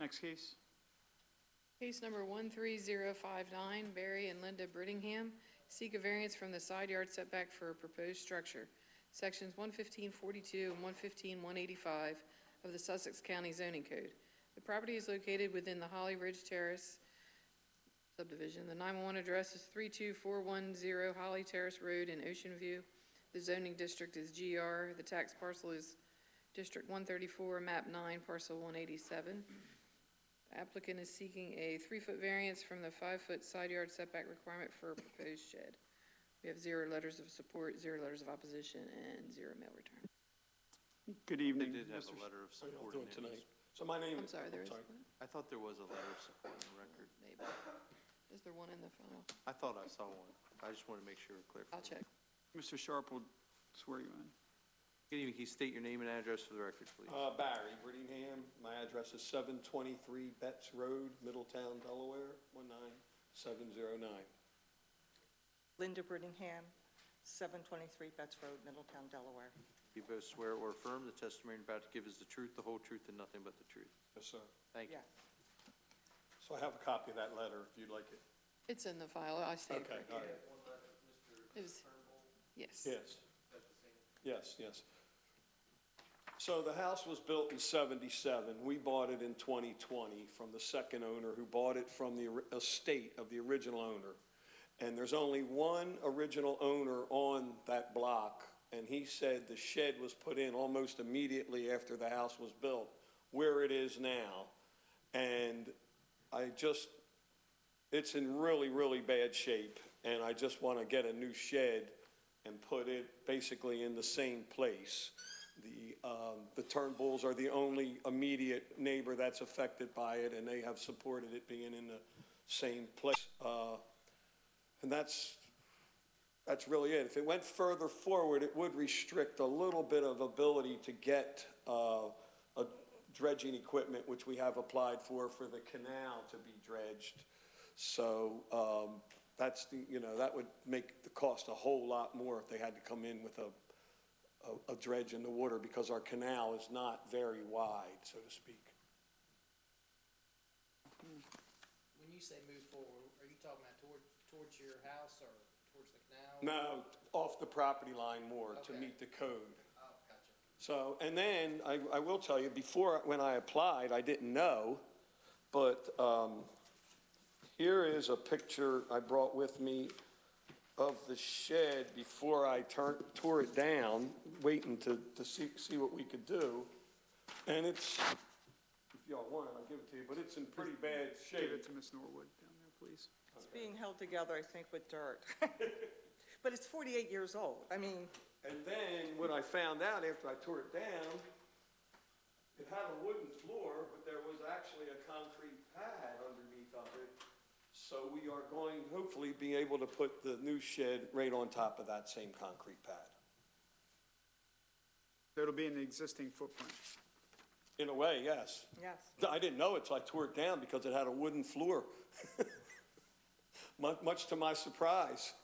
Next case. Case number 13059, Barry and Linda Brittingham seek a variance from the side yard setback for a proposed structure. Sections 11542 and 115-185 of the Sussex County Zoning Code. The property is located within the Holly Ridge Terrace subdivision. The 911 address is 32410 Holly Terrace Road in Ocean View. The zoning district is GR. The tax parcel is District 134, Map 9, Parcel 187. The applicant is seeking a 3-foot variance from the 5-foot side yard setback requirement for a proposed shed. We have 0 letters of support, 0 letters of opposition, and 0 mail return. Good They evening. did have Mr. a letter of I'll support do in it there. tonight. So my name. I'm sorry, there is one? I thought there was a letter of support in the record. Maybe. Is there one in the file? I thought I saw one. I just wanted to make sure we're clear. I'll check. Mr. Sharp will swear you in. Good evening. Can you state your name and address for the record, please? Barry Brittingham. My address is 723 Betts Road, Middletown, Delaware, 19709. Linda Brittingham, 723 Betts Road, Middletown, Delaware. You both swear or affirm the testimony you're about to give is the truth, the whole truth, and nothing but the truth. Yes, sir. Thank you. Yes. So I have a copy of that letter if you'd like it. It's in the file. I saved Okay, it. all right. It was, yes. Yes. Yes, yes. So the house was built in 77. We bought it in 2020 from the second owner who bought it from the estate of the original owner. And there's only one original owner on that block, and he said the shed was put in almost immediately after the house was built, where it is now. And it's in really, really bad shape, and I just want to get a new shed and put it basically in the same place. The Turnbulls are the only immediate neighbor that's affected by it, and they have supported it being in the same place. And that's really it. If it went further forward, it would restrict a little bit of ability to get a dredging equipment, which we have applied for the canal to be dredged. So that would make the cost a whole lot more if they had to come in with a dredge in the water, because our canal is not very wide, so to speak. When you say move forward, are you talking about towards your house or towards the canal? No, off the property line more to Okay. meet the code. Oh, gotcha. So, and then I will tell you, before, when I applied, I didn't know, but here is a picture I brought with me of the shed before I tore it down, waiting to see what we could do. And it's, if y'all want it, I'll give it to you, but it's in pretty bad shape. Give it to Ms. Norwood down there, please. It's being held together, I think, with dirt. But it's 48 years old. I mean, And then what I found out after I tore it down, it had a wooden floor, but there was actually a concrete pad underneath of it. So we are going, hopefully, be able to put the new shed right on top of that same concrete pad. So it'll be in the existing footprint. In a way, yes. yes. I didn't know it till I tore it down because it had a wooden floor. Much to my surprise.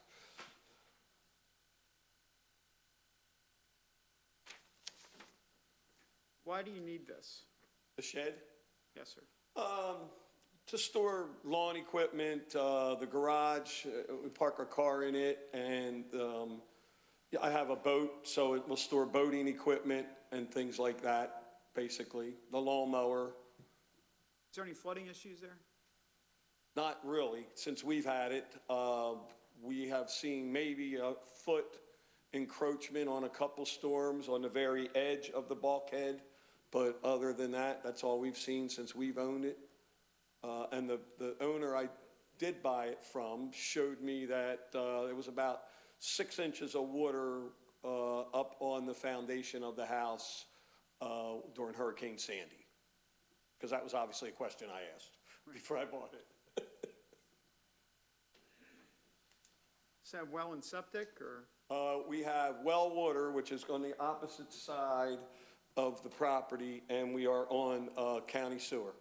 Why do you need this? The shed? Yes, sir. To store lawn equipment, the garage, we park our car in it, and yeah, I have a boat, so it will store boating equipment and things like that, basically. The lawnmower, Is there any flooding issues there? not really. Since we've had it, we have seen maybe a foot encroachment on a couple storms on the very edge of the bulkhead, but other than that, that's all we've seen since we've owned it. And the owner I did buy it from showed me that there was about 6 inches of water up on the foundation of the house during Hurricane Sandy. Because that was obviously a question I asked before I bought it. Is that well and septic, or? We have well water, which is on the opposite side of the property, and we are on county sewer.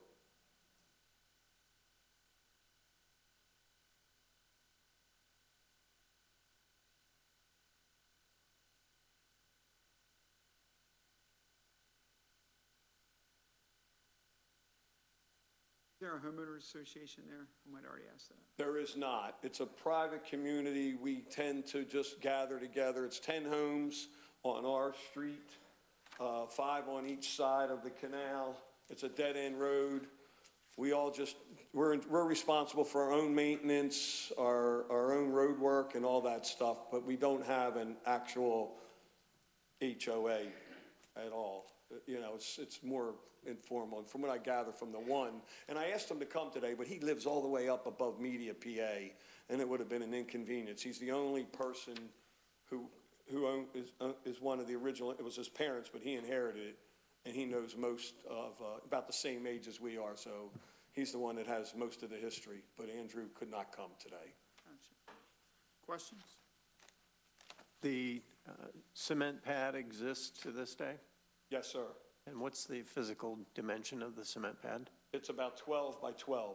Is there a homeowners association there? I might already ask that. There is not. It's a private community. We tend to just gather together. It's 10 homes on our street, 5 on each side of the canal. It's a dead-end road. We all just, we're responsible for our own maintenance, our own road work and all that stuff, but we don't have an actual HOA at all. You know, it's more informal, from what I gather from the one. And I asked him to come today, but he lives all the way up above Media, PA, and it would have been an inconvenience. He's the only person who is one of the original, it was his parents, but he inherited it, and he knows most of, about the same age as we are, so he's the one that has most of the history, but Andrew could not come today. Gotcha. Questions? The cement pad exists to this day? Yes, sir. And what's the physical dimension of the cement pad? It's about 12 by 12.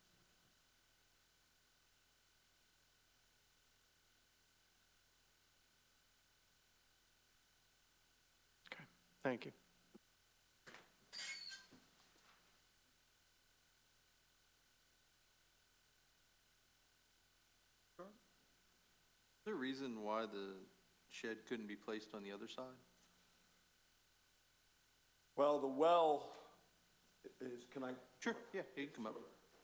Okay, thank you. Is there a reason why the shed couldn't be placed on the other side? Well, the well is, can I? Sure, yeah, you can come up.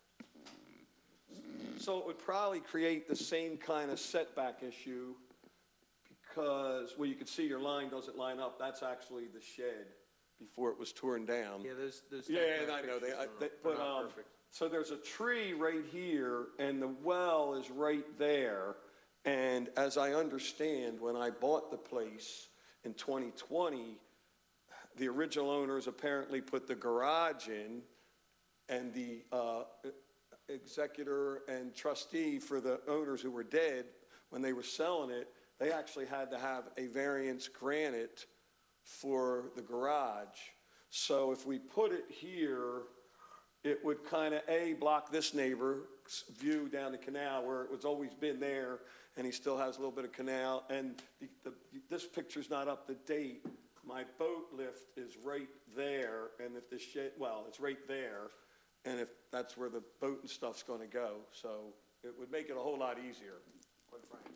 So it would probably create the same kind of setback issue because, well, you can see your line doesn't line up. That's actually the shed before it was torn down. Yeah, those. Yeah, and I know, but, so there's a tree right here and the well is right there. And as I understand, when I bought the place in 2020, the original owners apparently put the garage in, and the executor and trustee for the owners who were dead, when they were selling it, they actually had to have a variance granted for the garage. So if we put it here, it would kind of, block this neighbor's view down the canal where it was always been there, and he still has a little bit of canal. And this picture's not up to date. My boat lift is right there, and if the shed, well, it's right there, and if that's where the boat and stuff's going to go, so it would make it a whole lot easier, quite frankly.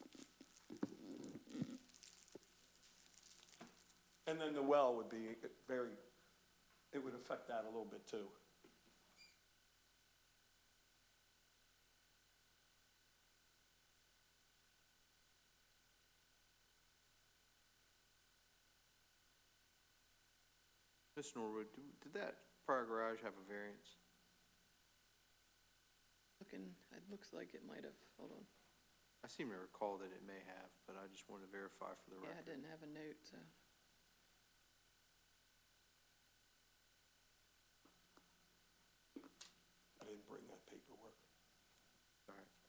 And then the well would be very, it would affect that a little bit too. Ms. Norwood, did that prior garage have a variance? It looks like it might have, hold on. I seem to recall that it may have, but I just wanted to verify for the Yeah, I record. didn't have a note, so. I didn't bring that paperwork. All right.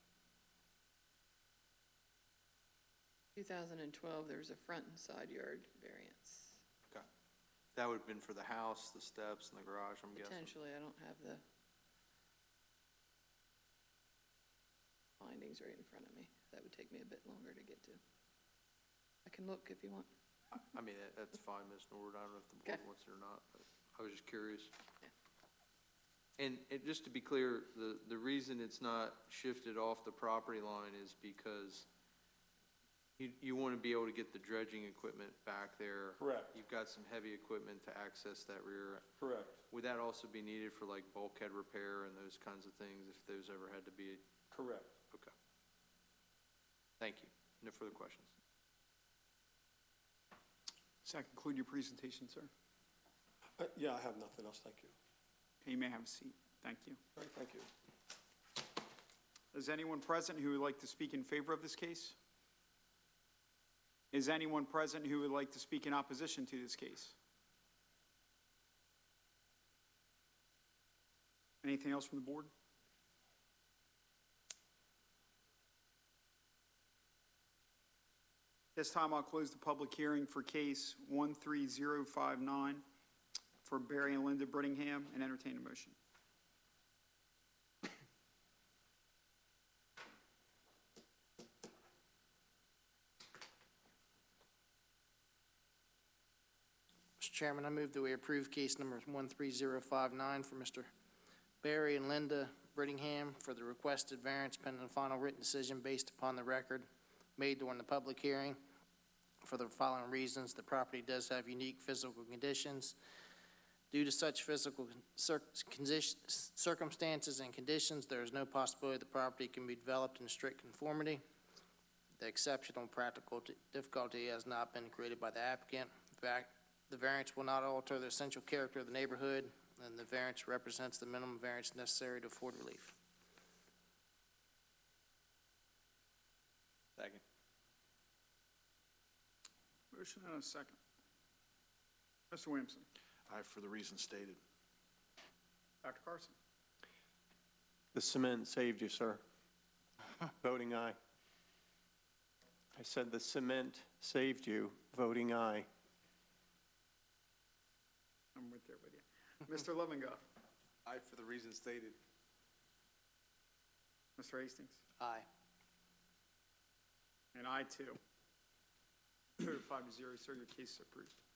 2012, there was a front and side yard variance. Okay. That would have been for the house, the steps, and the garage, I'm guessing. Potentially, I don't have the findings right in front of me. That would take me a bit longer to get to. I can look if you want. I mean, that's fine, Ms. Norwood. I don't know if the board Okay. wants it or not, but I was just curious. Yeah. And just to be clear, the reason it's not shifted off the property line is because you want to be able to get the dredging equipment back there. Correct. You've got some heavy equipment to access that rear. Correct. Would that also be needed for like bulkhead repair and those kinds of things if those ever had to be? Correct. Okay. Thank you. No further questions. Does that conclude your presentation, sir? Yeah, I have nothing else, thank you. You may have a seat. Thank you. All right, thank you. Is anyone present who would like to speak in favor of this case? Is anyone present who would like to speak in opposition to this case? Anything else from the board? This time I'll close the public hearing for case 13059 for Barry and Linda Brittingham and entertain a motion. Mr. Chairman, I move that we approve case number 13059 for Mr. Barry and Linda Brittingham for the requested variance pending a final written decision based upon the record made during the public hearing. For the following reasons, the property does have unique physical conditions. Due to such physical circumstances and conditions, there is no possibility the property can be developed in strict conformity. The exceptional practical difficulty has not been created by the applicant. In fact, the variance will not alter the essential character of the neighborhood, and the variance represents the minimum variance necessary to afford relief. Second. Motion and a second. Mr. Williamson. Aye, for the reasons stated. Dr. Carson. The cement saved you, sir. Voting aye. I said the cement saved you, voting aye. I'm right there with you. Mr. Levengoff. Aye, for the reasons stated. Mr. Hastings. Aye. And I too. 5-0, sir, your case is approved.